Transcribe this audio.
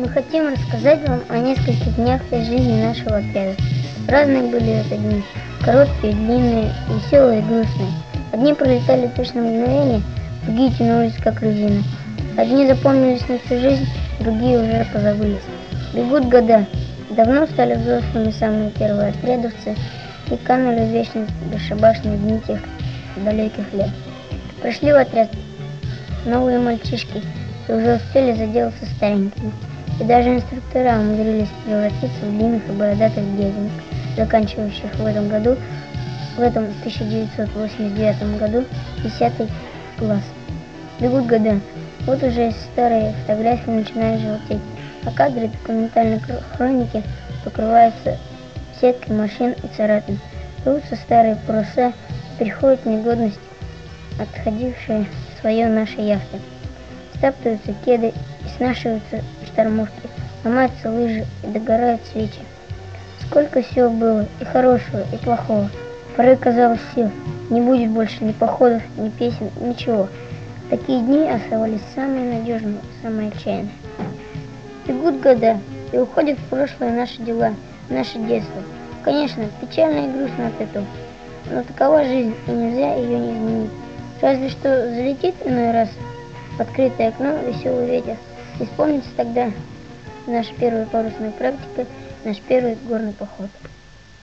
хотим рассказать вам о нескольких днях из жизни нашего отряда. Разные были это дни, короткие, длинные, веселые и грустные. Одни пролетали точно мгновение, другие тянулись как резина. Одни запомнились на всю жизнь, другие уже позабылись. Бегут года, давно стали взрослыми самые первые отрядовцы и канули в вечность бесшабашные дни тех далеких лет. Пришли в отряд новые мальчишки и уже успели заделаться старенькими. И даже инструктора умудрились превратиться в длинных и бородатых дяденек, заканчивающих в этом 1989 году 10 класс. Бегут года. Вот уже старые фотографии начинают желтеть, а кадры документальной хроники покрываются сеткой морщин и царапин. Рвутся старые паруса, переходят в негодность отходившие в свое наши яхты. Стаптываются кеды и снашиваются штормовки, ломаются лыжи и догорают свечи. Сколько всего было, и хорошего, и плохого. Порой казалось, все, не будет больше ни походов, ни песен, ничего. Такие дни оставались самые надежные, самые отчаянные. Бегут года, и уходят в прошлое наши дела, наше детство. Конечно, печально и грустно от этого, но такова жизнь, и нельзя ее не изменить. Разве что залетит иной раз в открытое окно веселый ветер, и вспомнится тогда наша первая парусная практика, наш первый горный поход.